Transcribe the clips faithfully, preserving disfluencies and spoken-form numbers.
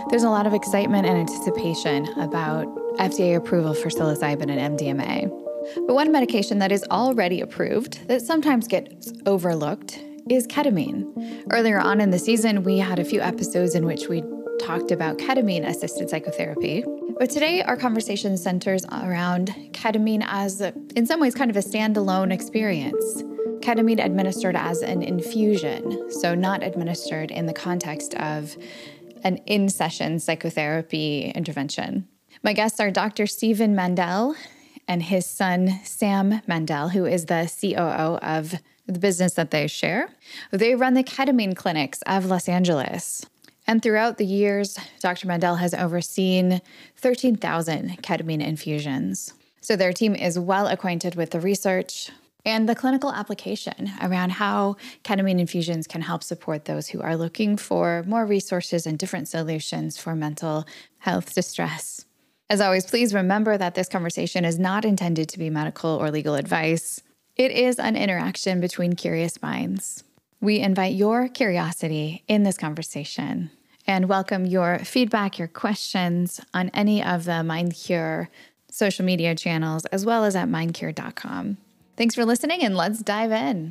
There's a lot of excitement and anticipation about F D A approval for psilocybin and M D M A. But one medication that is already approved that sometimes gets overlooked is ketamine. Earlier on in the season, we had a few episodes in which we talked about ketamine-assisted psychotherapy. But today, our conversation centers around ketamine as, a, in some ways, kind of a standalone experience. Ketamine administered as an infusion, so not administered in the context of an in-session psychotherapy intervention. My guests are Doctor Stephen Mandel and his son, Sam Mandel, who is the C O O of the business that they share. They run the ketamine clinics of Los Angeles. And throughout the years, Doctor Mandel has overseen thirteen thousand ketamine infusions. So their team is well acquainted with the research and the clinical application around how ketamine infusions can help support those who are looking for more resources and different solutions for mental health distress. As always, please remember that this conversation is not intended to be medical or legal advice. It is an interaction between curious minds. We invite your curiosity in this conversation and welcome your feedback, your questions on any of the MindCure social media channels, as well as at mind cure dot com. Thanks for listening, and let's dive in.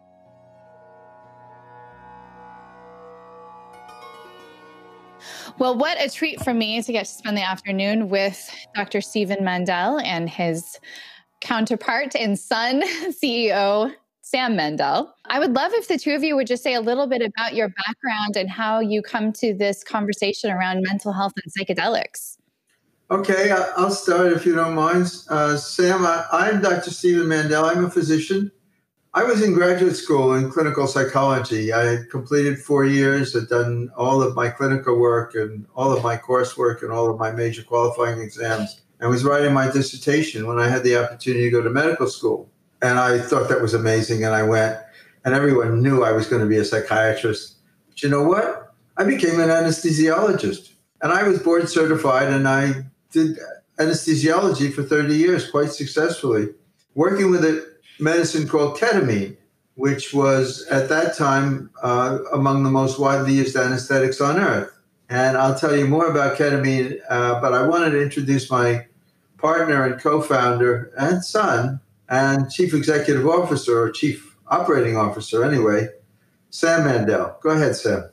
Well, what a treat for me to get to spend the afternoon with Doctor Stephen Mandel and his counterpart and son, C E O Sam Mandel. I would love if the two of you would just say a little bit about your background and how you come to this conversation around mental health and psychedelics. Okay, I'll start if you don't mind. Uh, Sam, I, I'm Doctor Stephen Mandel. I'm a physician. I was in graduate school in clinical psychology. I had completed four years, had done all of my clinical work and all of my coursework and all of my major qualifying exams, and was writing my dissertation when I had the opportunity to go to medical school. And I thought that was amazing, and I went, and everyone knew I was going to be a psychiatrist. But you know what? I became an anesthesiologist, and I was board certified, and I did anesthesiology for thirty years quite successfully, working with a medicine called ketamine, which was at that time uh, among the most widely used anesthetics on earth. And I'll tell you more about ketamine, uh, but I wanted to introduce my partner and co-founder and son and chief executive officer, or chief operating officer anyway, Sam Mandel. Go ahead, Sam.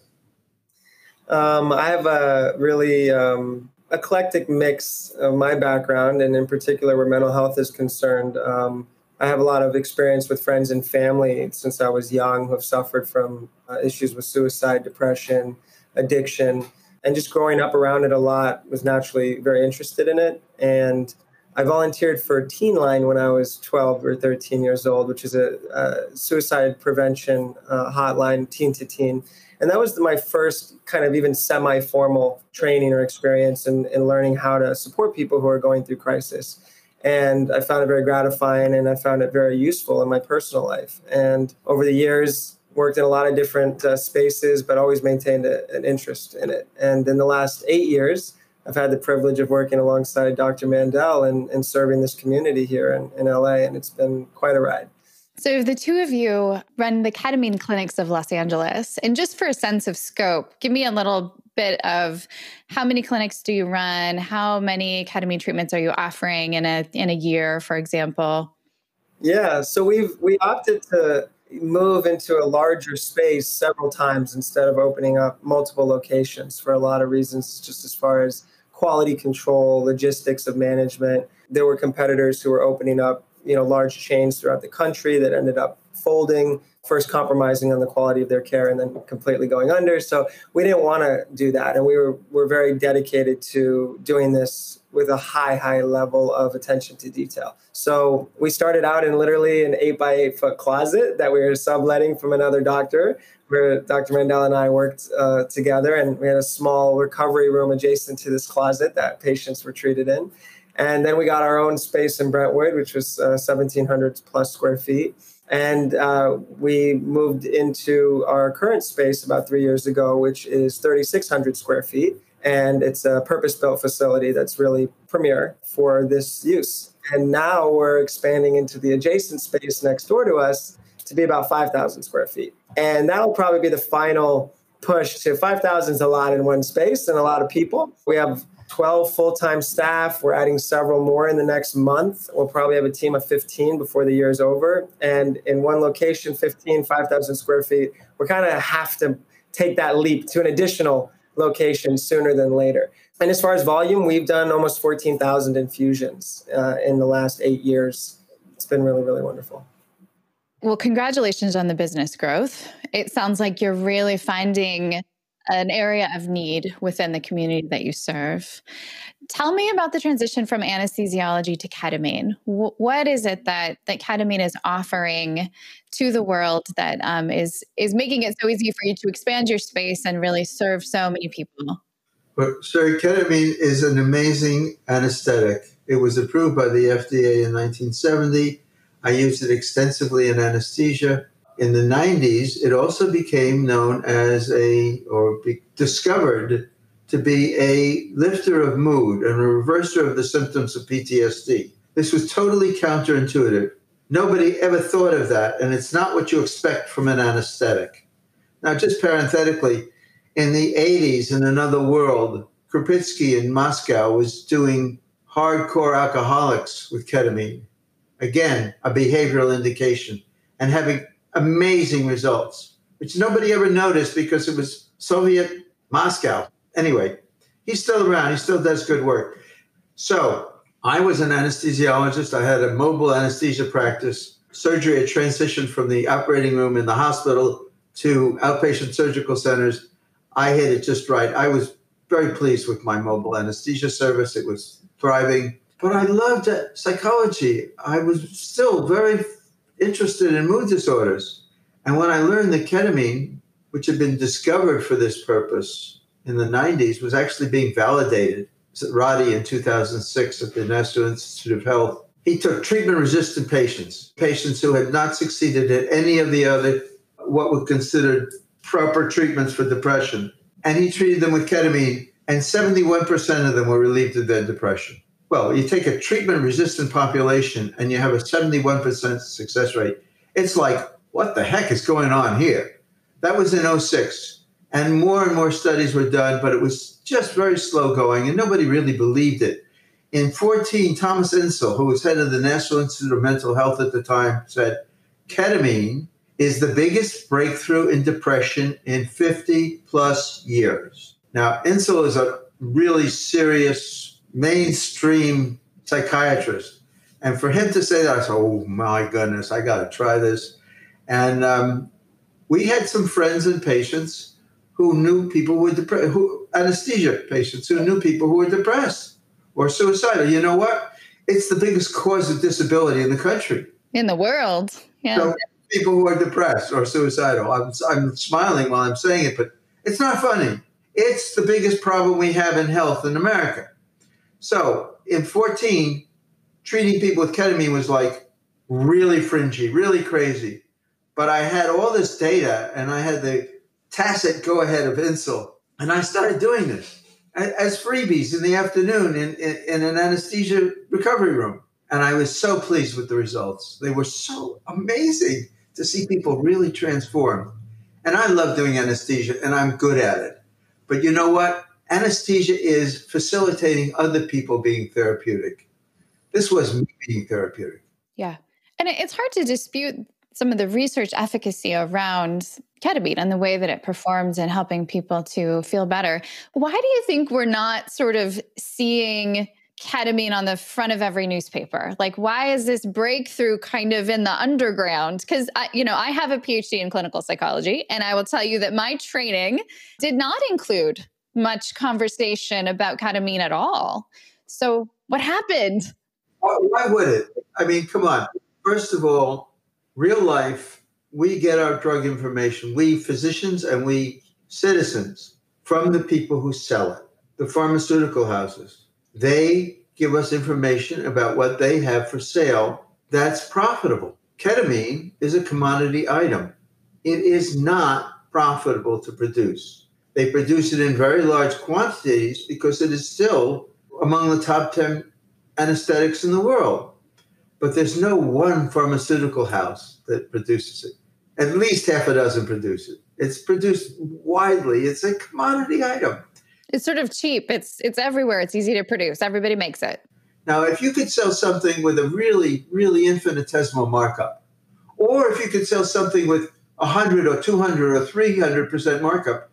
Um, I have a really um, eclectic mix of my background, and in particular where mental health is concerned. Um, I have a lot of experience with friends and family since I was young who have suffered from uh, issues with suicide, depression, addiction, and just growing up around it a lot, was naturally very interested in it. And I volunteered for Teen Line when I was twelve or thirteen years old, which is a, a suicide prevention uh, hotline, teen to teen. And that was my first kind of even semi-formal training or experience in, in learning how to support people who are going through crisis. And I found it very gratifying, and I found it very useful in my personal life. And over the years, worked in a lot of different uh, spaces, but always maintained a, an interest in it. And in the last eight years, I've had the privilege of working alongside Doctor Mandel and, and serving this community here in, in L A, and it's been quite a ride. So the two of you run the ketamine clinics of Los Angeles. And just for a sense of scope, give me a little bit of how many clinics do you run? How many ketamine treatments are you offering in a in a year, for example? Yeah, so we've we opted to move into a larger space several times instead of opening up multiple locations for a lot of reasons, just as far as quality control, logistics of management. There were competitors who were opening up, you know, large chains throughout the country that ended up folding, first compromising on the quality of their care and then completely going under. So we didn't want to do that. And we were, were very dedicated to doing this with a high, high level of attention to detail. So we started out in literally an eight by eight foot closet that we were subletting from another doctor, where Doctor Mandel and I worked uh, together. And we had a small recovery room adjacent to this closet that patients were treated in. And then we got our own space in Brentwood, which was uh, seventeen hundred plus square feet. And uh, we moved into our current space about three years ago, which is thirty-six hundred square feet. And it's a purpose-built facility that's really premier for this use. And now we're expanding into the adjacent space next door to us to be about five thousand square feet. And that'll probably be the final push to five thousand is a lot in one space and a lot of people. We have twelve full-time staff. We're adding several more in the next month. We'll probably have a team of fifteen before the year is over. And in one location, fifteen, five thousand square feet, we're kind of have to take that leap to an additional location sooner than later. And as far as volume, we've done almost fourteen thousand infusions uh, in the last eight years. It's been really, really wonderful. Well, congratulations on the business growth. It sounds like you're really finding an area of need within the community that you serve. Tell me about the transition from anesthesiology to ketamine. W- what is it that, that ketamine is offering to the world that um, is, is making it so easy for you to expand your space and really serve so many people? Well, sure, ketamine is an amazing anesthetic. It was approved by the F D A in nineteen seventy. I used it extensively in anesthesia. In the nineties, it also became known as a, or be discovered to be a lifter of mood and a reverser of the symptoms of P T S D. This was totally counterintuitive. Nobody ever thought of that, and it's not what you expect from an anesthetic. Now, just parenthetically, in the eighties, in another world, Krupitsky in Moscow was doing hardcore alcoholics with ketamine. Again, a behavioral indication, and having amazing results, which nobody ever noticed because it was Soviet Moscow. Anyway, he's still around. He still does good work. So I was an anesthesiologist. I had a mobile anesthesia practice. Surgery had transitioned from the operating room in the hospital to outpatient surgical centers. I hit it just right. I was very pleased with my mobile anesthesia service. It was thriving. But I loved psychology. I was still very interested in mood disorders. And when I learned that ketamine, which had been discovered for this purpose in the nineties, was actually being validated, Roddy in two thousand six at the National Institute of Health, he took treatment-resistant patients, patients who had not succeeded at any of the other, what were considered proper treatments for depression, and he treated them with ketamine, and seventy-one percent of them were relieved of their depression. Well, you take a treatment-resistant population and you have a seventy-one percent success rate. It's like, what the heck is going on here? That was in oh six. And more and more studies were done, but it was just very slow going, and nobody really believed it. In fourteen, Thomas Insel, who was head of the National Institute of Mental Health at the time, said, ketamine is the biggest breakthrough in depression in fifty plus years. Now, Insel is a really serious mainstream psychiatrist. And for him to say that, I said, oh my goodness, I got to try this. And um, we had some friends and patients who knew people were depressed, who anesthesia patients who knew people who were depressed or suicidal. You know what? It's the biggest cause of disability in the country. In the world. Yeah. So people who are depressed or suicidal. I'm, I'm smiling while I'm saying it, but it's not funny. It's the biggest problem we have in health in America. So in fourteen, treating people with ketamine was like really fringy, really crazy. But I had all this data, and I had the tacit go-ahead of Insel, and I started doing this as freebies in the afternoon in, in, in an anesthesia recovery room. And I was so pleased with the results. They were so amazing to see people really transform. And I love doing anesthesia, and I'm good at it. But you know what? Anesthesia is facilitating other people being therapeutic. This was me being therapeutic. Yeah. And it's hard to dispute some of the research efficacy around ketamine and the way that it performs in helping people to feel better. Why do you think we're not sort of seeing ketamine on the front of every newspaper? Like, why is this breakthrough kind of in the underground? Because, you know, I have a P H D in clinical psychology, and I will tell you that my training did not include much conversation about ketamine at all. So what happened? Why would it? I mean, come on. First of all, real life, we get our drug information, we physicians and we citizens, from the people who sell it, the pharmaceutical houses. They give us information about what they have for sale that's profitable. Ketamine is a commodity item. It is not profitable to produce. They produce it in very large quantities because it is still among the top ten anesthetics in the world. But there's no one pharmaceutical house that produces it. At least half a dozen produce it. It's produced widely. It's a commodity item. It's sort of cheap. It's it's everywhere. It's easy to produce. Everybody makes it. Now, if you could sell something with a really, really infinitesimal markup, or if you could sell something with one hundred or two hundred or three hundred percent markup,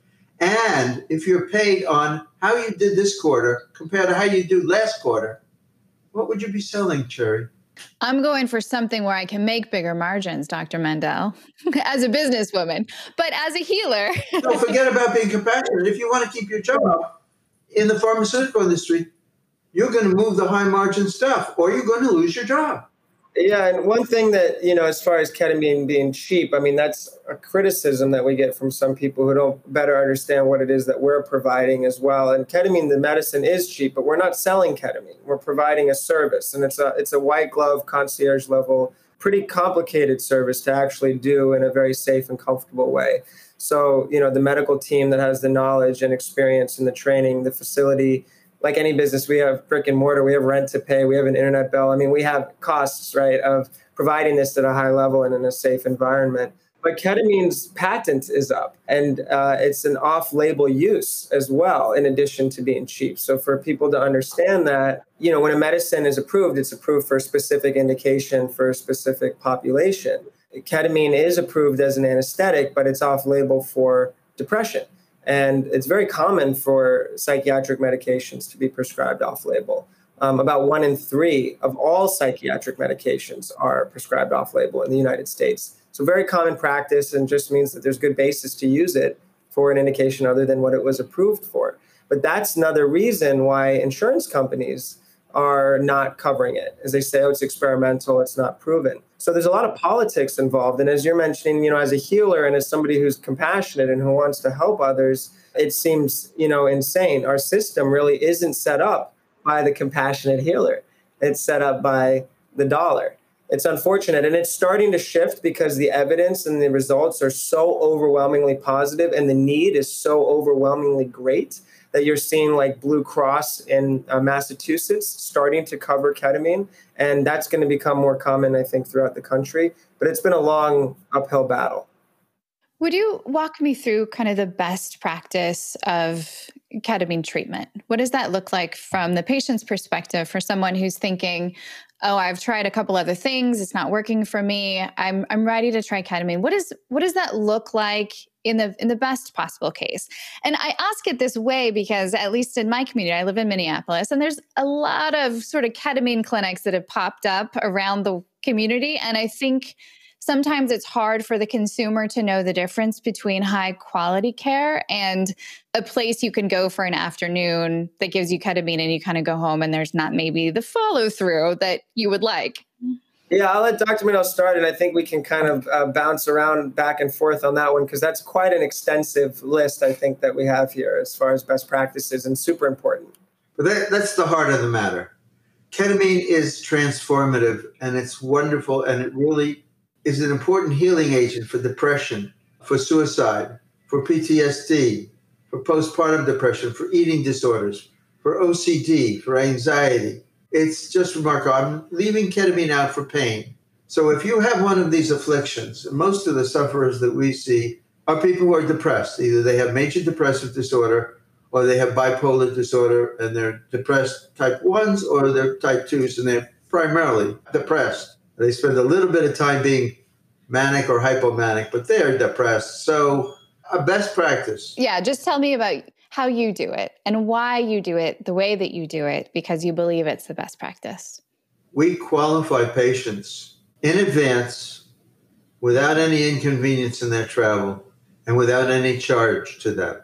and if you're paid on how you did this quarter compared to how you do last quarter, what would you be selling, Cherry? I'm going for something where I can make bigger margins, Doctor Mandel, as a businesswoman. But as a healer... No, forget about being compassionate. If you want to keep your job in the pharmaceutical industry, you're going to move the high margin stuff or you're going to lose your job. Yeah, and one thing that, you know, as far as ketamine being cheap, I mean, that's a criticism that we get from some people who don't better understand what it is that we're providing as well. And ketamine, the medicine, is cheap, but we're not selling ketamine. We're providing a service, and it's a it's a white glove, concierge level, pretty complicated service to actually do in a very safe and comfortable way. So, you know, the medical team that has the knowledge and experience and the training, the facility, like any business, we have brick and mortar, we have rent to pay, we have an internet bill. I mean, we have costs, right, of providing this at a high level and in a safe environment. But ketamine's patent is up, and uh, it's an off-label use as well, in addition to being cheap. So for people to understand that, you know, when a medicine is approved, it's approved for a specific indication for a specific population. Ketamine is approved as an anesthetic, but it's off-label for depression. And it's very common for psychiatric medications to be prescribed off-label. Um, about one in three of all psychiatric medications are prescribed off-label in the United States. So very common practice, and just means that there's good basis to use it for an indication other than what it was approved for. But that's another reason why insurance companies are not covering it, as they say, oh, it's experimental, it's not proven. So there's a lot of politics involved. And as you're mentioning, you know, as a healer and as somebody who's compassionate and who wants to help others, it seems, you know, insane. Our system really isn't set up by the compassionate healer. It's set up by the dollar. It's unfortunate. And it's starting to shift because the evidence and the results are so overwhelmingly positive and the need is so overwhelmingly great that you're seeing like Blue Cross in uh, Massachusetts starting to cover ketamine. And that's going to become more common, I think, throughout the country. But it's been a long uphill battle. Would you walk me through kind of the best practice of ketamine treatment? What does that look like from the patient's perspective for someone who's thinking, oh, I've tried a couple other things, it's not working for me, I'm I'm ready to try ketamine. What is what does that look like in the in the best possible case? And I ask it this way because, at least in my community, I live in Minneapolis, and there's a lot of sort of ketamine clinics that have popped up around the community. And I think sometimes it's hard for the consumer to know the difference between high quality care and a place you can go for an afternoon that gives you ketamine and you kind of go home and there's not maybe the follow through that you would like. Yeah, I'll let Doctor Mandel start, and I think we can kind of uh, bounce around back and forth on that one because that's quite an extensive list, I think, that we have here as far as best practices, and super important. But that, that's the heart of the matter. Ketamine is transformative, and it's wonderful, and it really is an important healing agent for depression, for suicide, for P T S D, for postpartum depression, for eating disorders, for O C D, for anxiety. It's just remarkable. I'm leaving ketamine out for pain. So if you have one of these afflictions, most of the sufferers that we see are people who are depressed. Either they have major depressive disorder or they have bipolar disorder and they're depressed type ones or they're type twos and they're primarily depressed. They spend a little bit of time being manic or hypomanic, but they're depressed. So a best practice. Yeah, just tell me about how you do it and why you do it the way that you do it, because you believe it's the best practice. We qualify patients in advance without any inconvenience in their travel and without any charge to them.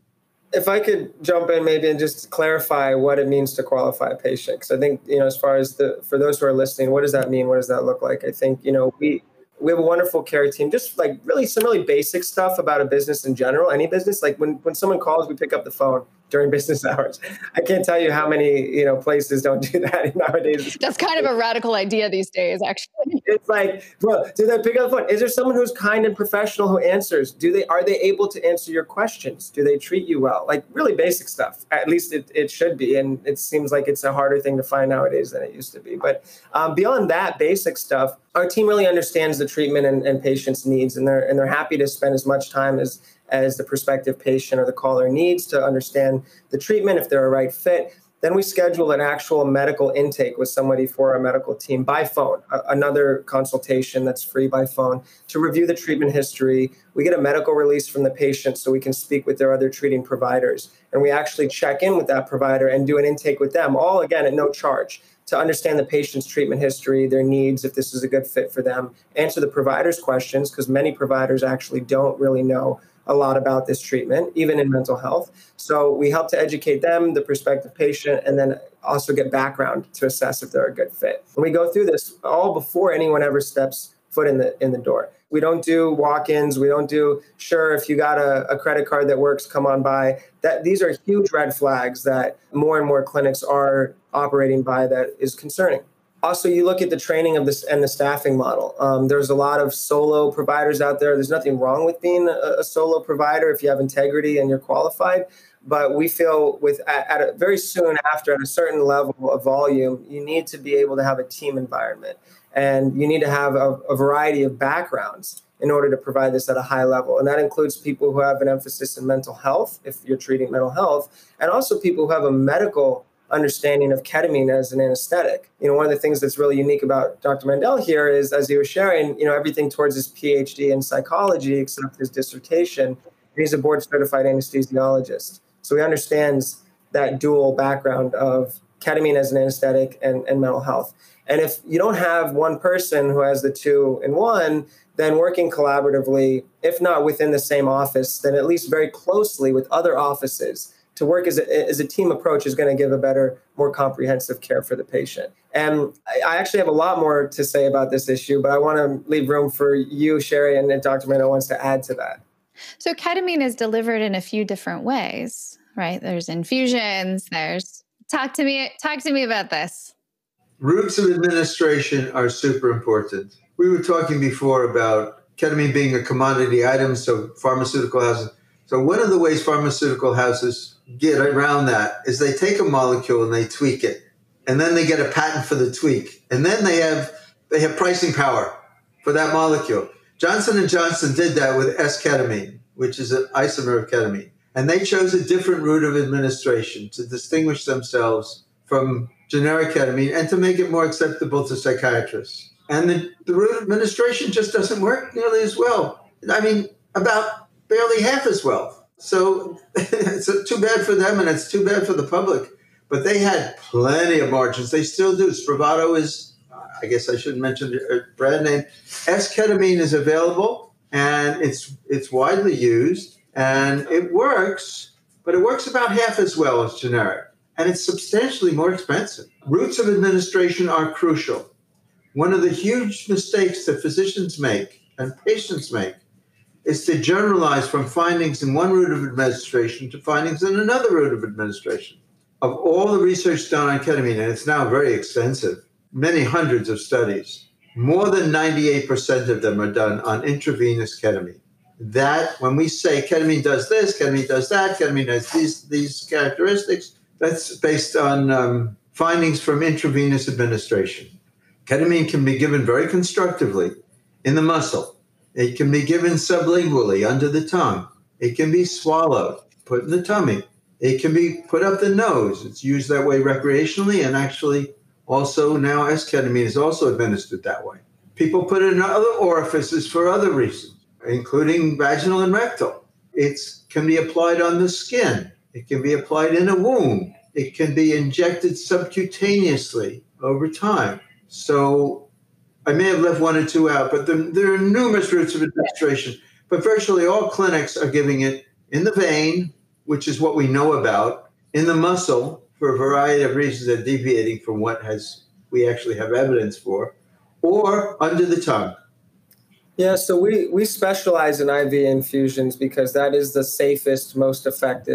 If I could jump in maybe and just clarify what it means to qualify a patient, because I think, you know, as far as the, for those who are listening, what does that mean? What does that look like? I think, you know, we, we have a wonderful care team, just like really some really basic stuff about a business in general, any business. Like when, when someone calls, we pick up the phone. during business hours. I can't tell you how many, you know, places don't do that nowadays. That's kind of a radical idea these days, actually. It's like, well, do they pick up the phone? Is there someone who's kind and professional who answers? Do they, are they able to answer your questions? Do they treat you well? Like really basic stuff. At least it, it should be. And it seems like it's a harder thing to find nowadays than it used to be. But um, beyond that basic stuff, our team really understands the treatment and, and patient's needs, and they're and they're happy to spend as much time as as the prospective patient or the caller needs to understand the treatment, if they're a right fit. Then we schedule an actual medical intake with somebody for our medical team by phone, a- another consultation that's free by phone to review the treatment history. We get a medical release from the patient so we can speak with their other treating providers. And we actually check in with that provider and do an intake with them, all again at no charge, to understand the patient's treatment history, their needs, if this is a good fit for them, answer the provider's questions, because many providers actually don't really know a lot about this treatment, even in mental health. So we help to educate them, the prospective patient, and then also get background to assess if they're a good fit. And we go through this all before anyone ever steps foot in the in the door. We don't do walk-ins. We don't do, sure, if you got a, a credit card that works, come on by. That these are huge red flags that more and more clinics are operating by that is concerning. Also, you look at the training of this and the staffing model. Um, there's a lot of solo providers out there. There's nothing wrong with being a, a solo provider if you have integrity and you're qualified. But we feel with at, at a, very soon after, at a certain level of volume, you need to be able to have a team environment. And you need to have a, a variety of backgrounds in order to provide this at a high level. And that includes people who have an emphasis in mental health, if you're treating mental health, and also people who have a medical understanding of ketamine as an anesthetic. You know, one of the things that's really unique about Doctor Mandel here is, as he was sharing, you know, everything towards his PhD in psychology, except his dissertation, and he's a board certified anesthesiologist. So he understands that dual background of ketamine as an anesthetic and, and mental health. And if you don't have one person who has the two in one, then working collaboratively, if not within the same office, then at least very closely with other offices to work as a, as a team approach is going to give a better, more comprehensive care for the patient. And I actually have a lot more to say about this issue, but I want to leave room for you, Sherry, and if Doctor Mandel wants to add to that. So ketamine is delivered in a few different ways, right? There's infusions, there's, talk to me, talk to me about this. Routes of administration are super important. We were talking before about ketamine being a commodity item, so pharmaceutical houses. So one of the ways pharmaceutical houses get around that is they take a molecule and they tweak it, and then they get a patent for the tweak, and then they have they have pricing power for that molecule. Johnson and Johnson did that with S-ketamine, which is an isomer of ketamine, and they chose a different route of administration to distinguish themselves from generic ketamine and to make it more acceptable to psychiatrists. And the, the route of administration just doesn't work nearly as well. I mean, about barely half as well. So it's too bad for them and it's too bad for the public. But they had plenty of margins. They still do. Spravato is, I guess I shouldn't mention the brand name. S-ketamine is available and it's it's widely used and it works, but it works about half as well as generic. And it's substantially more expensive. Routes of administration are crucial. One of the huge mistakes that physicians make and patients make is to generalize from findings in one route of administration to findings in another route of administration. Of all the research done on ketamine, and it's now very extensive, many hundreds of studies, more than ninety-eight percent of them are done on intravenous ketamine. That, when we say ketamine does this, ketamine does that, ketamine has these, these characteristics, that's based on um, findings from intravenous administration. Ketamine can be given very constructively in the muscle. It can be given sublingually under the tongue. It can be swallowed, put in the tummy. It can be put up the nose. It's used that way recreationally, and actually also now S-ketamine is also administered that way. People put it in other orifices for other reasons, including vaginal and rectal. It can be applied on the skin. It can be applied in a wound. It can be injected subcutaneously over time. So I may have left one or two out, but there, there are numerous routes of administration. But virtually all clinics are giving it in the vein, which is what we know about, in the muscle, for a variety of reasons that are deviating from what has we actually have evidence for, or under the tongue. Yeah, so we, we specialize in I V infusions because that is the safest, most effective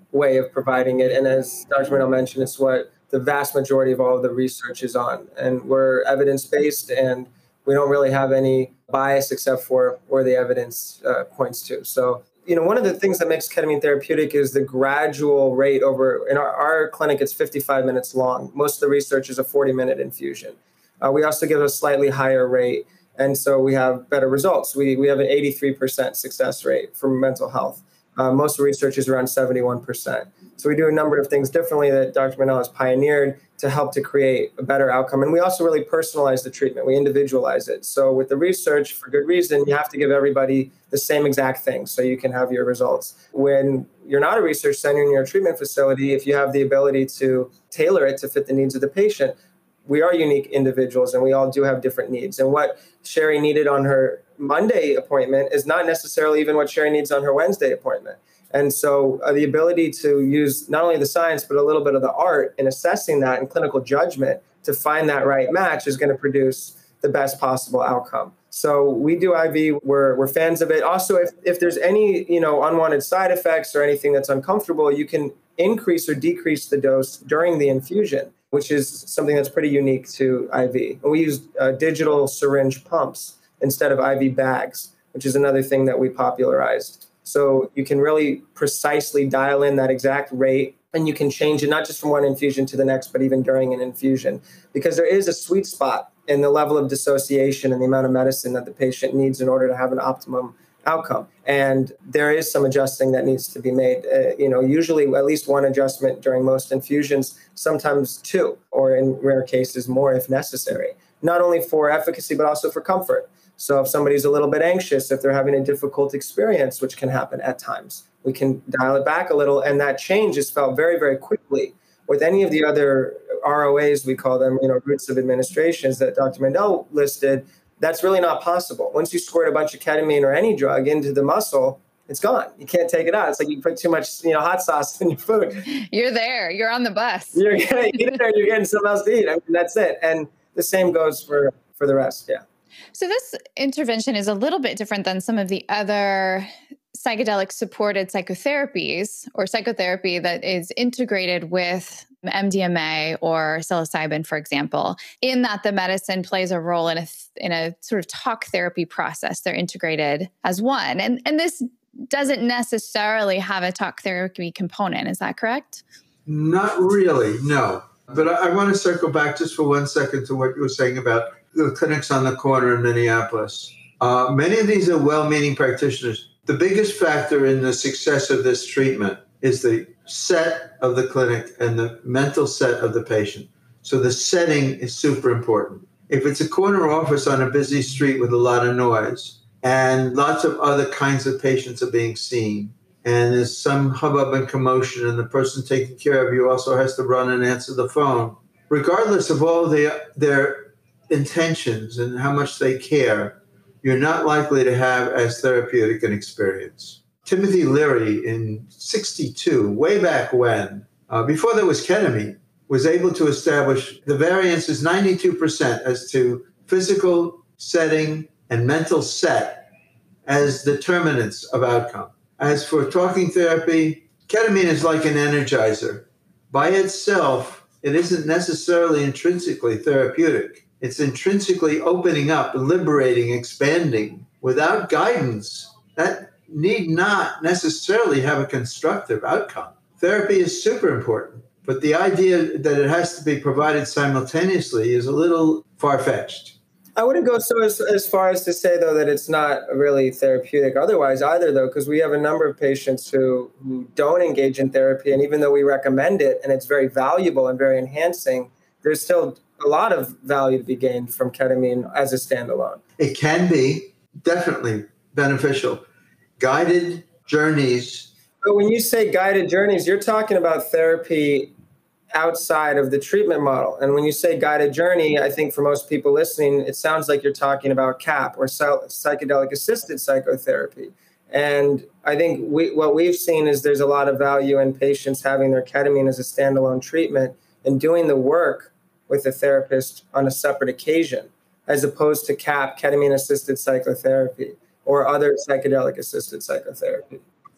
way of providing it. And as Doctor Mandel mentioned, it's what the vast majority of all of the research is on. And we're evidence-based, and we don't really have any bias except for where the evidence uh, points to. So, you know, one of the things that makes ketamine therapeutic is the gradual rate over, in our, our clinic, it's fifty-five minutes long. Most of the research is a forty minute infusion. Uh, we also give a slightly higher rate. And so we have better results. We, we have an eighty-three percent success rate for mental health. Uh, most of the research is around seventy-one percent. So we do a number of things differently that Doctor Mandel has pioneered to help to create a better outcome. And we also really personalize the treatment. We individualize it. So with the research, for good reason, you have to give everybody the same exact thing so you can have your results. When you're not a research center and you're a treatment facility, if you have the ability to tailor it to fit the needs of the patient, we are unique individuals and we all do have different needs. And what Sherry needed on her Monday appointment is not necessarily even what Sherry needs on her Wednesday appointment. And so uh, the ability to use not only the science, but a little bit of the art in assessing that and clinical judgment to find that right match is going to produce the best possible outcome. So we do I V, we're, we're fans of it. Also, if, if there's any, you know, unwanted side effects or anything that's uncomfortable, you can increase or decrease the dose during the infusion, which is something that's pretty unique to I V. And we use uh, digital syringe pumps instead of I V bags, which is another thing that we popularized. So you can really precisely dial in that exact rate, and you can change it not just from one infusion to the next, but even during an infusion, because there is a sweet spot in the level of dissociation and the amount of medicine that the patient needs in order to have an optimum outcome. And there is some adjusting that needs to be made. Uh, you know, usually at least one adjustment during most infusions, sometimes two, or in rare cases more if necessary, not only for efficacy, but also for comfort. So if somebody's a little bit anxious, if they're having a difficult experience, which can happen at times, we can dial it back a little. And that change is felt very, very quickly. With any of the other R O As, we call them, you know, routes of administrations that Doctor Mandel listed, that's really not possible. Once you squirt a bunch of ketamine or any drug into the muscle, it's gone. You can't take it out. It's like you put too much, you know, hot sauce in your food. You're there. You're on the bus. You're getting, you're there, you're getting something else to eat. I mean, that's it. And the same goes for, for the rest. Yeah. So this intervention is a little bit different than some of the other psychedelic supported psychotherapies or psychotherapy that is integrated with M D M A or psilocybin, for example, in that the medicine plays a role in a in a sort of talk therapy process. They're integrated as one. And, and this doesn't necessarily have a talk therapy component. Is that correct? Not really, no. But I, I want to circle back just for one second to what you were saying about the clinics on the corner in Minneapolis. Uh, many of these are well-meaning practitioners. The biggest factor in the success of this treatment is the set of the clinic and the mental set of the patient. So the setting is super important. If it's a corner office on a busy street with a lot of noise and lots of other kinds of patients are being seen, and there's some hubbub and commotion, and the person taking care of you also has to run and answer the phone, regardless of all the, their intentions and how much they care, you're not likely to have as therapeutic an experience. Timothy Leary in sixty-two, way back when, uh, before there was ketamine, was able to establish the variance is ninety-two percent as to physical setting and mental set as determinants of outcome. As for talking therapy, ketamine is like an energizer. By itself, it isn't necessarily intrinsically therapeutic. It's intrinsically opening up, liberating, expanding. Without guidance, that need not necessarily have a constructive outcome. Therapy is super important, but the idea that it has to be provided simultaneously is a little far-fetched. I wouldn't go so as, as far as to say, though, that it's not really therapeutic otherwise either, though, because we have a number of patients who, who don't engage in therapy. And even though we recommend it and it's very valuable and very enhancing, there's still a lot of value to be gained from ketamine as a standalone. It can be definitely beneficial. Guided journeys. But when you say guided journeys, you're talking about therapy outside of the treatment model. And when you say guided journey, I think for most people listening, it sounds like you're talking about C A P or psychedelic assisted psychotherapy. And I think we, what we've seen is there's a lot of value in patients having their ketamine as a standalone treatment and doing the work with a therapist on a separate occasion, as opposed to C A P, ketamine-assisted psychotherapy, or other psychedelic-assisted psychotherapy.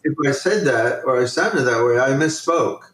if I said that or I sounded that way, I misspoke.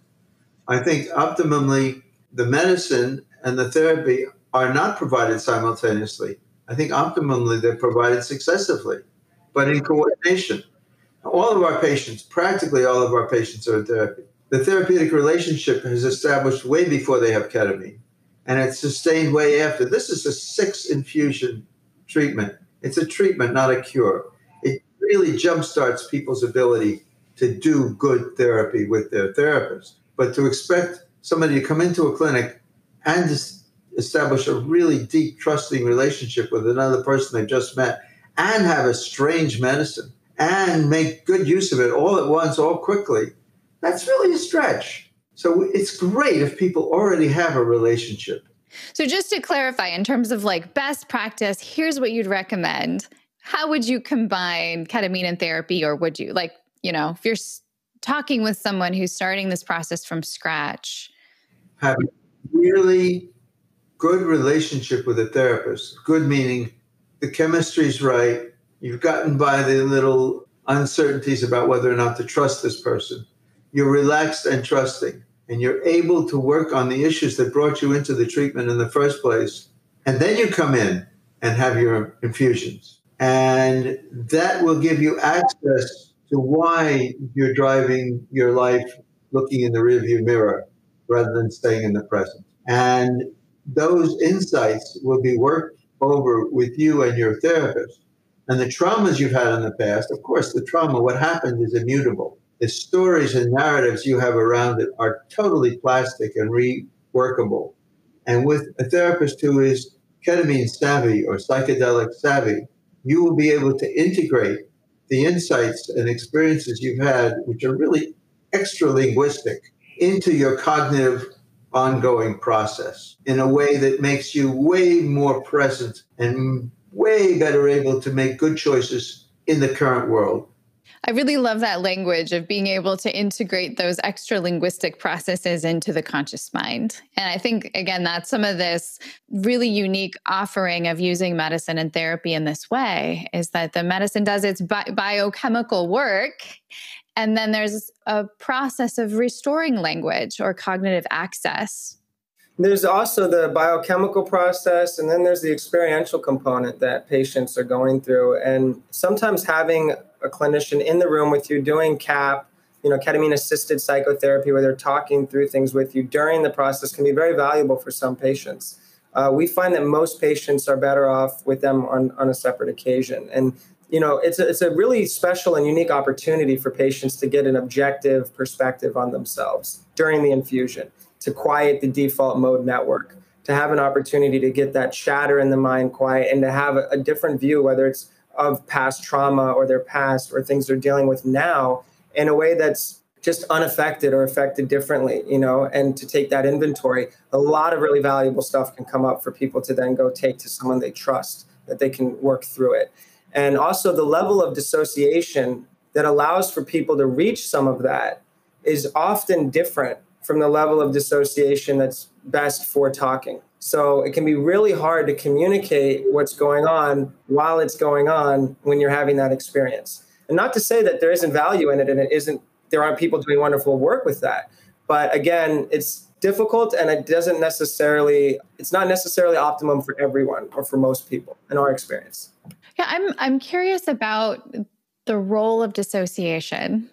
I think optimally the medicine and the therapy are not provided simultaneously. I think optimally they're provided successively, but in coordination. All of our patients, practically all of our patients are in therapy. The therapeutic relationship is established way before they have ketamine, and it's sustained way after. This is a six infusion treatment. It's a treatment, not a cure. It really jumpstarts people's ability to do good therapy with their therapist. But to expect somebody to come into a clinic and establish a really deep, trusting relationship with another person they've just met and have a strange medicine and make good use of it all at once, all quickly, that's really a stretch. So it's great if people already have a relationship. So just to clarify, in terms of like best practice, here's what you'd recommend. How would you combine ketamine and therapy, or would you, like, you know, if you're talking with someone who's starting this process from scratch? Have a really good relationship with a therapist. Good meaning the chemistry's right. You've gotten by the little uncertainties about whether or not to trust this person. You're relaxed and trusting, and you're able to work on the issues that brought you into the treatment in the first place. And then you come in and have your infusions. And that will give you access to why you're driving your life looking in the rearview mirror rather than staying in the present. And those insights will be worked over with you and your therapist. And the traumas you've had in the past, of course, the trauma, what happened is immutable. The stories and narratives you have around it are totally plastic and reworkable. And with a therapist who is ketamine savvy or psychedelic savvy, you will be able to integrate the insights and experiences you've had, which are really extra linguistic, into your cognitive ongoing process in a way that makes you way more present and way better able to make good choices in the current world. I really love that language of being able to integrate those extra linguistic processes into the conscious mind. And I think, again, that's some of this really unique offering of using medicine and therapy in this way, is that the medicine does its bi- biochemical work. And then there's a process of restoring language or cognitive access. There's also the biochemical process, and then there's the experiential component that patients are going through. And sometimes having a clinician in the room with you doing C A P, you know, ketamine-assisted psychotherapy, where they're talking through things with you during the process, can be very valuable for some patients. Uh, we find that most patients are better off with them on, on a separate occasion. And, you know, it's a, it's a really special and unique opportunity for patients to get an objective perspective on themselves during the infusion, to quiet the default mode network, to have an opportunity to get that chatter in the mind quiet, and to have a, a different view, whether it's of past trauma or their past or things they're dealing with now, in a way that's just unaffected or affected differently, you know, and to take that inventory. A lot of really valuable stuff can come up for people to then go take to someone they trust, that they can work through it. And also the level of dissociation that allows for people to reach some of that is often different from the level of dissociation that's best for talking. So it can be really hard to communicate what's going on while it's going on when you're having that experience. And not to say that there isn't value in it and it isn't, there aren't people doing wonderful work with that. But again, it's difficult, and it doesn't necessarily, it's not necessarily optimum for everyone or for most people in our experience. Yeah, I'm I'm curious about the role of dissociation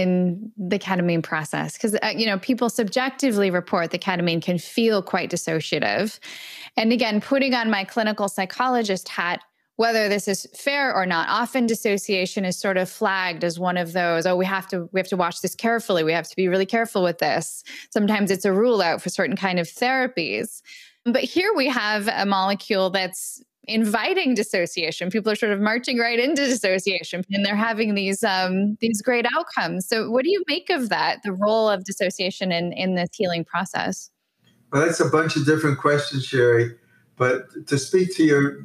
in the ketamine process, because uh, you know, people subjectively report that ketamine can feel quite dissociative. And again, putting on my clinical psychologist hat, whether this is fair or not, often dissociation is sort of flagged as one of those, oh, we have to we have to watch this carefully. We have to be really careful with this. Sometimes it's a rule out for certain kind of therapies. But here we have a molecule that's inviting dissociation. People are sort of marching right into dissociation, and they're having these um, these great outcomes. So what do you make of that, the role of dissociation in, in this healing process? Well, that's a bunch of different questions, Sherry. But to speak to your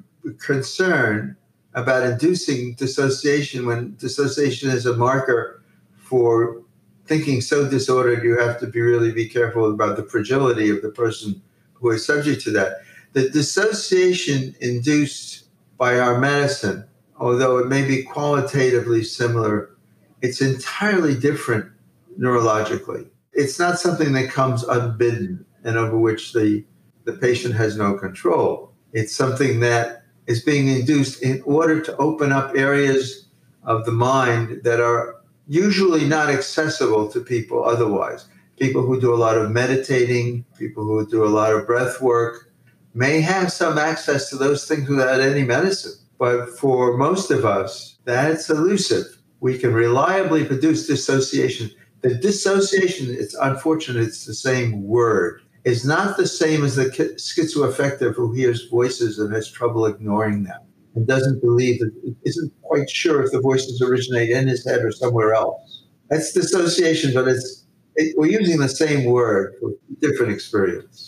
concern about inducing dissociation, when dissociation is a marker for thinking so disordered, you have to be really be careful about the fragility of the person who is subject to that. The dissociation induced by our medicine, although it may be qualitatively similar It's entirely different neurologically. It's not something that comes unbidden and over which the, the patient has no control. It's something that is being induced in order to open up areas of the mind that are usually not accessible to people otherwise. People who do a lot of meditating, people who do a lot of breath work may have some access to those things without any medicine. But for most of us, that's elusive. We can reliably produce dissociation. The dissociation, it's unfortunate, it's the same word. It's not the same as the schizoaffective who hears voices and has trouble ignoring them and doesn't believe that, isn't quite sure if the voices originate in his head or somewhere else. That's dissociation, but it's it, we're using the same word for different experience.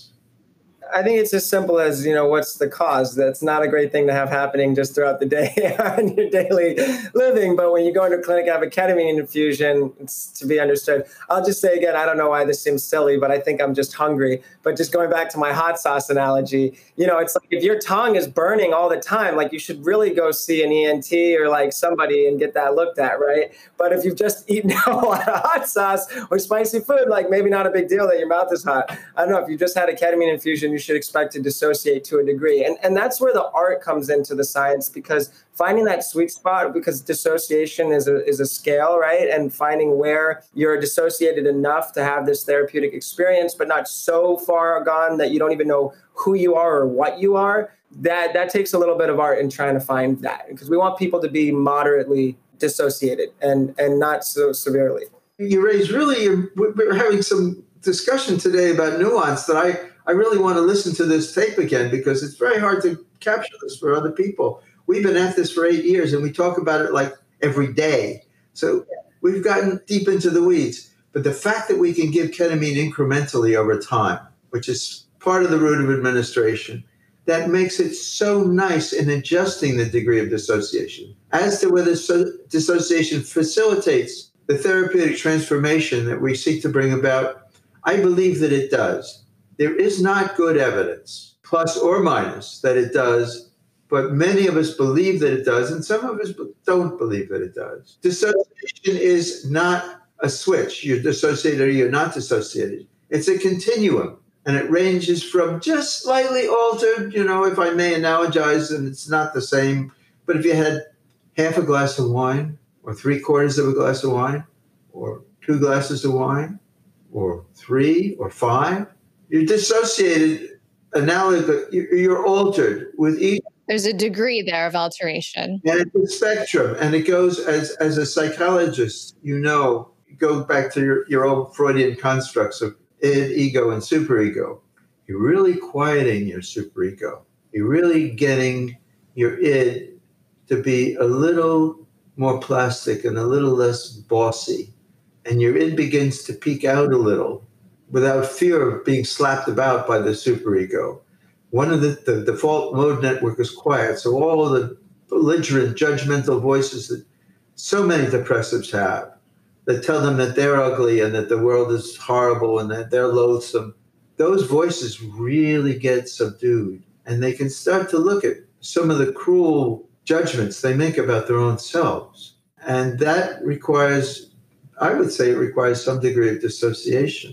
I think it's as simple as, you know, what's the cause? That's not a great thing to have happening just throughout the day in your daily living. But when you go into a clinic and have a ketamine infusion, it's to be understood. I'll just say again, I don't know why this seems silly, but I think I'm just hungry. But just going back to my hot sauce analogy, you know, it's like if your tongue is burning all the time, like you should really go see an E N T or like somebody and get that looked at, right? But if you've just eaten a lot of hot sauce or spicy food, like maybe not a big deal that your mouth is hot. I don't know, if you just had a ketamine infusion, you should expect to dissociate to a degree. And, and that's where the art comes into the science, because finding that sweet spot, because dissociation is a, is a scale, right? And finding where you're dissociated enough to have this therapeutic experience, but not so far gone that you don't even know who you are or what you are, that, that takes a little bit of art in trying to find that, because we want people to be moderately dissociated and, and not so severely. You raise really, we're having some discussion today about nuance that I, I really want to listen to this tape again, because it's very hard to capture this for other people. We've been at this for eight years and we talk about it like every day. So we've gotten deep into the weeds. But the fact that we can give ketamine incrementally over time, which is part of the route of administration, that makes it so nice in adjusting the degree of dissociation. As to whether so- dissociation facilitates the therapeutic transformation that we seek to bring about, I believe that it does. There is not good evidence, plus or minus, that it does, but many of us believe that it does, and some of us don't believe that it does. Dissociation is not a switch. You're dissociated or you're not dissociated. It's a continuum, and it ranges from just slightly altered, you know, if I may analogize, and it's not the same, but if you had half a glass of wine, or three quarters of a glass of wine, or two glasses of wine, or three or five, you're dissociated, analogous, you're altered with each. There's a degree there of alteration. And it's a spectrum. And it goes, as, as a psychologist, you know, go back to your, your old Freudian constructs of id, ego, and superego. You're really quieting your superego. You're really getting your id to be a little more plastic and a little less bossy. And your id begins to peek out a little without fear of being slapped about by the superego. One of the, the default mode network is quiet. So all of the belligerent, judgmental voices that so many depressives have that tell them that they're ugly and that the world is horrible and that they're loathsome, those voices really get subdued. And they can start to look at some of the cruel judgments they make about their own selves. And that requires, I would say it requires some degree of dissociation.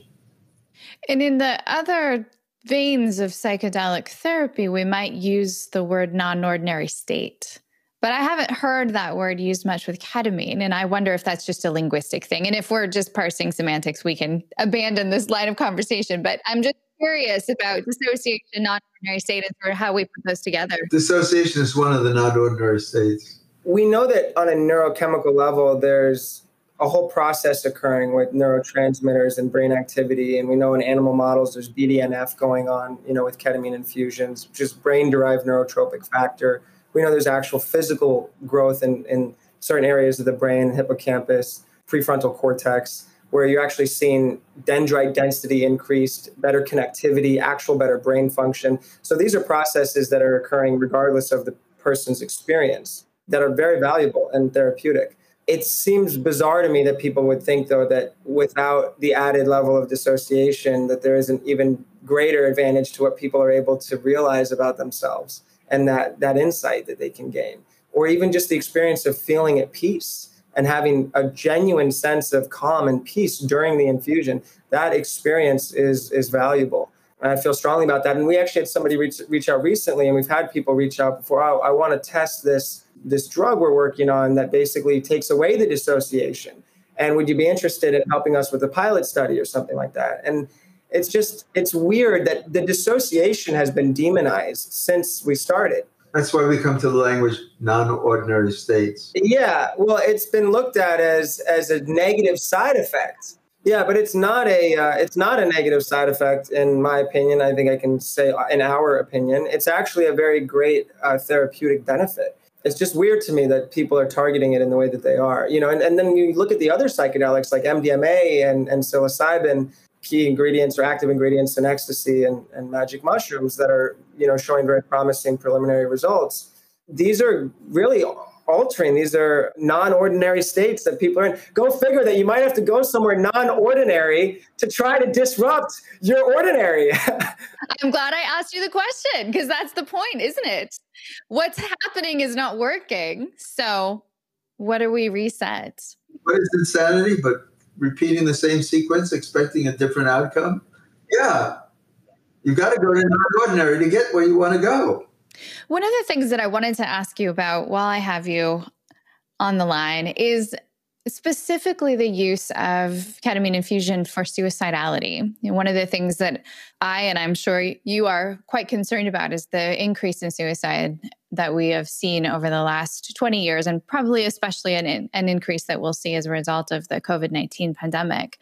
And in the other veins of psychedelic therapy, we might use the word non-ordinary state. But I haven't heard that word used much with ketamine, and I wonder if that's just a linguistic thing. And if we're just parsing semantics, we can abandon this line of conversation. But I'm just curious about dissociation, non-ordinary state, and sort of how we put those together. Dissociation is one of the non-ordinary states. We know that on a neurochemical level, there's a whole process occurring with neurotransmitters and brain activity. And we know in animal models, there's B D N F going on, you know, with ketamine infusions, which is brain-derived neurotropic factor. We know there's actual physical growth in, in certain areas of the brain, hippocampus, prefrontal cortex, where you're actually seeing dendrite density increased, better connectivity, actual better brain function. So these are processes that are occurring regardless of the person's experience that are very valuable and therapeutic. It seems bizarre to me that people would think, though, that without the added level of dissociation, that there is an even greater advantage to what people are able to realize about themselves and that, that insight that they can gain, or even just the experience of feeling at peace. and having a genuine sense of calm and peace during the infusion, that experience is is valuable. And I feel strongly about that. And we actually had somebody reach, reach out recently, and we've had people reach out before, oh, I want to test this, this drug we're working on that basically takes away the dissociation. And would you be interested in helping us with a pilot study or something like that? And it's just, it's weird that the dissociation has been demonized since we started. That's why we come to the language non-ordinary states. Yeah, well, it's been looked at as as a negative side effect. Yeah, but it's not a uh, it's not a negative side effect, in my opinion. I think I can say in our opinion, it's actually a very great uh, therapeutic benefit. It's just weird to me that people are targeting it in the way that they are. You know, and, and then you look at the other psychedelics like M D M A and, and psilocybin, key ingredients or active ingredients in ecstasy and, and magic mushrooms that are, you know, showing very promising preliminary results. These are really altering. These are non-ordinary states that people are in. Go figure that you might have to go somewhere non-ordinary to try to disrupt your ordinary. I'm glad I asked you the question, because that's the point, isn't it? What's happening is not working. So what do we reset? What is insanity but repeating the same sequence, expecting a different outcome? Yeah. You got to go to non-ordinary to get where you want to go. One of the things that I wanted to ask you about while I have you on the line is specifically the use of ketamine infusion for suicidality. You know, one of the things that I, and I'm sure you are quite concerned about, is the increase in suicide that we have seen over the last twenty years, and probably especially an, an increase that we'll see as a result of the COVID nineteen pandemic.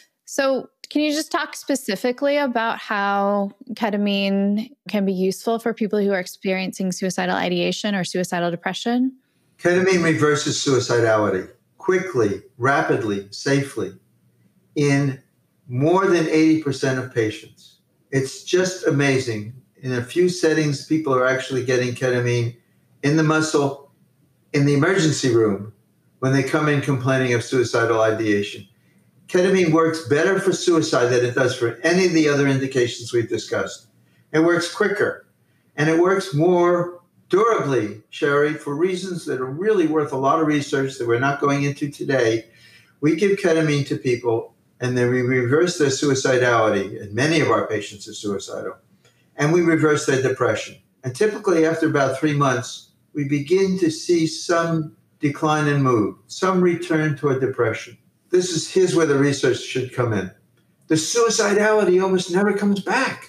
So can you just talk specifically about how ketamine can be useful for people who are experiencing suicidal ideation or suicidal depression? Ketamine reverses suicidality quickly, rapidly, safely in more than eighty percent of patients. It's just amazing. In a few settings, people are actually getting ketamine in the muscle, in the emergency room, when they come in complaining of suicidal ideation. Ketamine works better for suicide than it does for any of the other indications we've discussed. It works quicker, and it works more durably, Sherry, for reasons that are really worth a lot of research that we're not going into today. We give ketamine to people, and then we reverse their suicidality, and many of our patients are suicidal, and we reverse their depression. And typically after about three months, we begin to see some decline in mood, some return toward depression. This is, here's where the research should come in. The suicidality almost never comes back.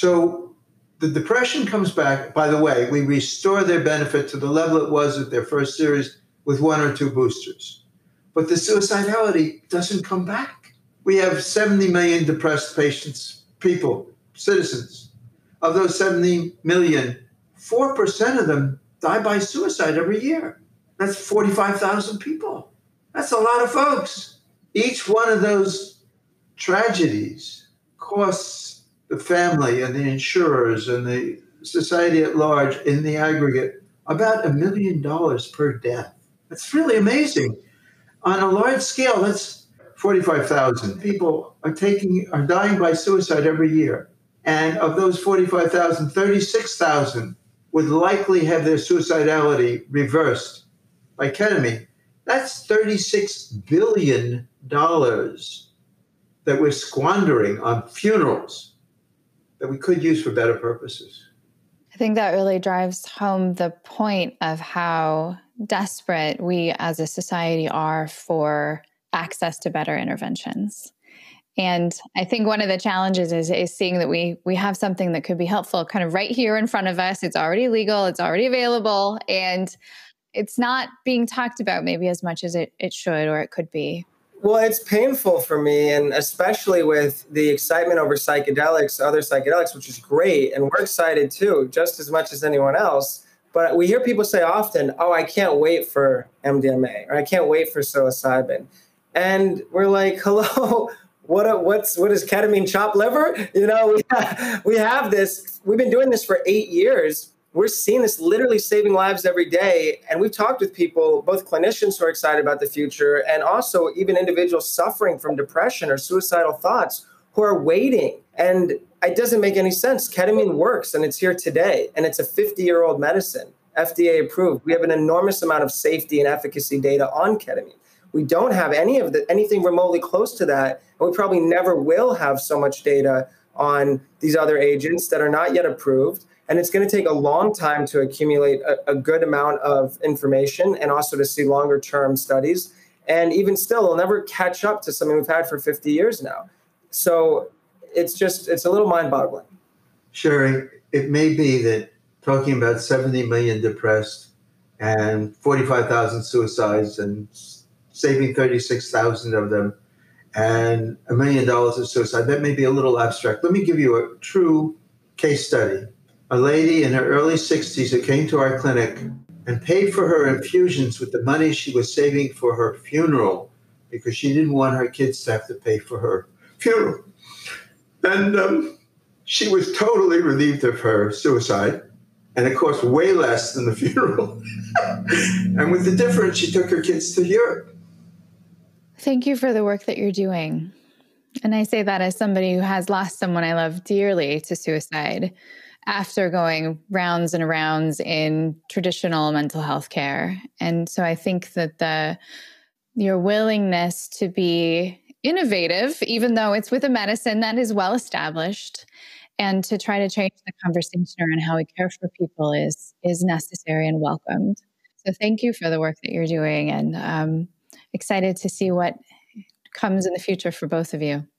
So the depression comes back. By the way, we restore their benefit to the level it was at their first series with one or two boosters. But the suicidality doesn't come back. We have seventy million depressed patients, people, citizens. Of those seventy million, four percent of them die by suicide every year. That's forty-five thousand people. That's a lot of folks. Each one of those tragedies costs the family and the insurers and the society at large in the aggregate about a million dollars per death. That's really amazing. On a large scale, that's forty-five thousand people are taking are dying by suicide every year. And of those forty-five thousand, thirty-six thousand would likely have their suicidality reversed by ketamine. That's thirty-six billion dollars that we're squandering on funerals that we could use for better purposes. I think that really drives home the point of how desperate we as a society are for access to better interventions. And I think one of the challenges is, is seeing that we we have something that could be helpful kind of right here in front of us. It's already legal, it's already available, and it's not being talked about maybe as much as it, it should or it could be. Well, it's painful for me, and especially with the excitement over psychedelics, other psychedelics, which is great. And we're excited too, just as much as anyone else. But we hear people say often, oh, I can't wait for M D M A, or I can't wait for psilocybin. And we're like, hello, what what's what is ketamine, chopped liver? You know, we have, we have this. We've been doing this for eight years. We're seeing this literally saving lives every day. And we've talked with people, both clinicians who are excited about the future and also even individuals suffering from depression or suicidal thoughts who are waiting. And it doesn't make any sense. Ketamine works, and it's here today. And it's a fifty-year-old medicine, F D A approved. We have an enormous amount of safety and efficacy data on ketamine. We don't have any of the anything remotely close to that, and we probably never will have so much data on these other agents that are not yet approved. And it's going to take a long time to accumulate a, a good amount of information and also to see longer term studies. And even still, it'll never catch up to something we've had for fifty years now. So it's just, it's a little mind boggling. Sherry, it may be that talking about seventy million depressed and forty-five thousand suicides and saving thirty-six thousand of them and a million dollars of suicide, that may be a little abstract. Let me give you a true case study. A lady in her early sixties who came to our clinic and paid for her infusions with the money she was saving for her funeral because she didn't want her kids to have to pay for her funeral. And um, she was totally relieved of her suicide. And it cost way less than the funeral. And with the difference, she took her kids to Europe. Thank you for the work that you're doing. And I say that as somebody who has lost someone I love dearly to suicide after going rounds and rounds in traditional mental health care. And so I think that the your willingness to be innovative, even though it's with a medicine that is well established, and to try to change the conversation around how we care for people is is necessary and welcomed. So thank you for the work that you're doing, and um, excited to see what comes in the future for both of you.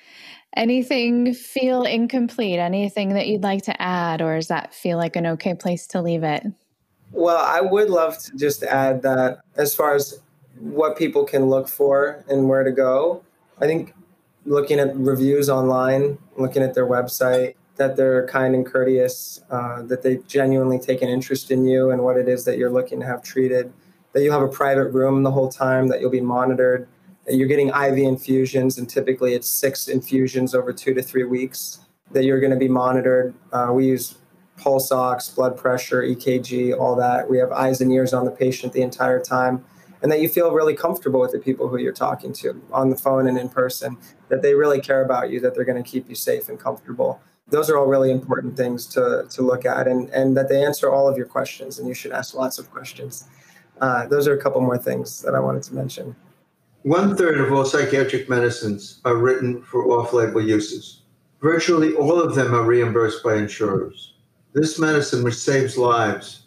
Anything feel incomplete? Anything that you'd like to add, or does that feel like an okay place to leave it? Well, I would love to just add that as far as what people can look for and where to go, I think looking at reviews online, looking at their website, that they're kind and courteous, uh, that they genuinely take an interest in you and what it is that you're looking to have treated, that you have a private room the whole time, that you'll be monitored, that you're getting I V infusions, and typically it's six infusions over two to three weeks, that you're going to be monitored. Uh, we use pulse ox, blood pressure, E K G, all that. We have eyes and ears on the patient the entire time, and that you feel really comfortable with the people who you're talking to on the phone and in person, that they really care about you, that they're going to keep you safe and comfortable. Those are all really important things to, to look at, and, and that they answer all of your questions, and you should ask lots of questions. Uh, those are a couple more things that I wanted to mention. One third of all psychiatric medicines are written for off-label uses. Virtually all of them are reimbursed by insurers. This medicine, which saves lives,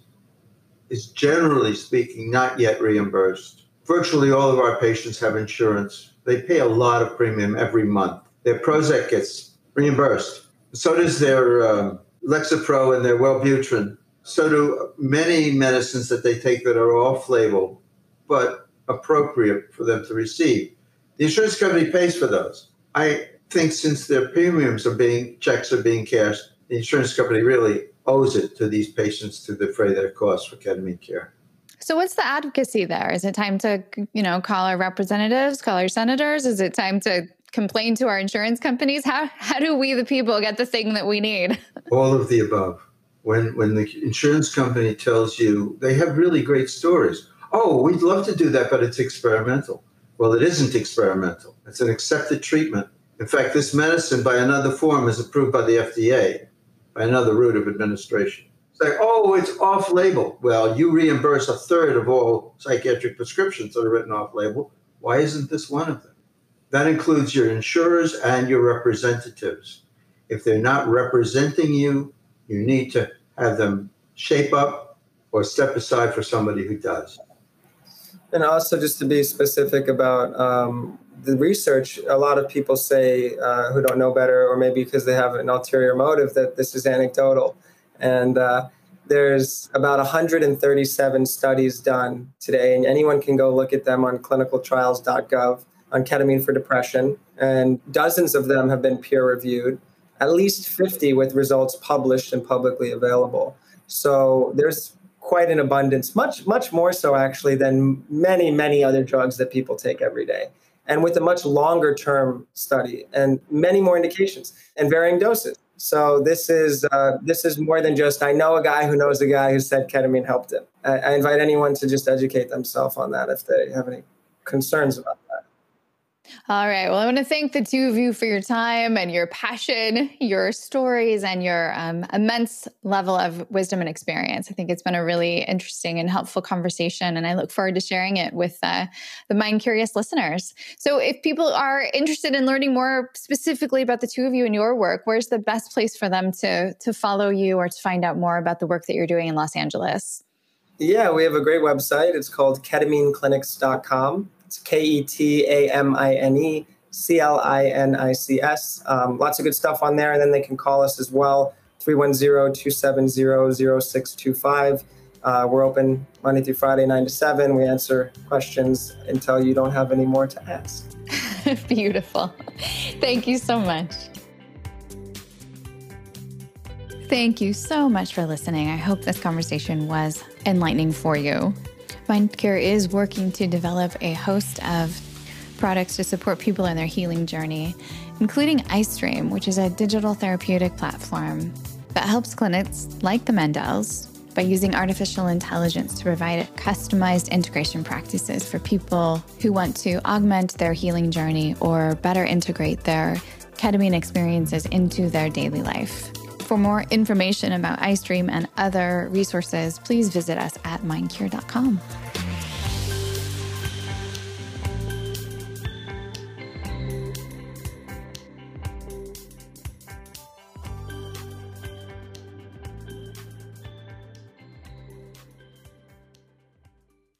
is generally speaking not yet reimbursed. Virtually all of our patients have insurance. They pay a lot of premium every month. Their Prozac gets reimbursed. So does their um, Lexapro and their Wellbutrin. So do many medicines that they take that are off-label, but appropriate for them to receive. The insurance company pays for those. I think since their premiums are being, checks are being cashed, the insurance company really owes it to these patients to defray their costs for ketamine care. So what's the advocacy there? Is it time to, you know, call our representatives, call our senators? Is it time to complain to our insurance companies? How how do we, the people, get the thing that we need? All of the above. When when the insurance company tells you, they have really great stories. Oh, we'd love to do that, but it's experimental. Well, it isn't experimental. It's an accepted treatment. In fact, this medicine by another form is approved by the F D A, by another route of administration. It's like, oh, it's off-label. Well, you reimburse a third of all psychiatric prescriptions that are written off-label. Why isn't this one of them? That includes your insurers and your representatives. If they're not representing you, you need to have them shape up or step aside for somebody who does. And also, just to be specific about um, the research, a lot of people say uh, who don't know better, or maybe because they have an ulterior motive, that this is anecdotal. And uh, there's about one hundred thirty-seven studies done today, and anyone can go look at them on clinical trials dot gov on ketamine for depression. And dozens of them have been peer-reviewed, at least fifty with results published and publicly available. So there's quite an abundance, much, much more so actually than many, many other drugs that people take every day. And with a much longer term study and many more indications and varying doses. So this is uh, this is more than just, I know a guy who knows a guy who said ketamine helped him. I, I invite anyone to just educate themselves on that if they have any concerns about that. All right. Well, I want to thank the two of you for your time and your passion, your stories, and your um, immense level of wisdom and experience. I think it's been a really interesting and helpful conversation, and I look forward to sharing it with uh, the Mind Curious listeners. So if people are interested in learning more specifically about the two of you and your work, where's the best place for them to, to follow you or to find out more about the work that you're doing in Los Angeles? Yeah, we have a great website. It's called ketamine clinics dot com. It's K E T A M I N E C L I N I C S. Um, lots of good stuff on there. And then they can call us as well, three one zero, two seven zero, zero six two five. Uh, we're open Monday through Friday, nine to seven. We answer questions until you don't have any more to ask. Beautiful. Thank you so much. Thank you so much for listening. I hope this conversation was enlightening for you. MindCure is working to develop a host of products to support people in their healing journey, including iStream, which is a digital therapeutic platform that helps clinics like the Mendels by using artificial intelligence to provide customized integration practices for people who want to augment their healing journey or better integrate their ketamine experiences into their daily life. For more information about iStream and other resources, please visit us at mind cure dot com.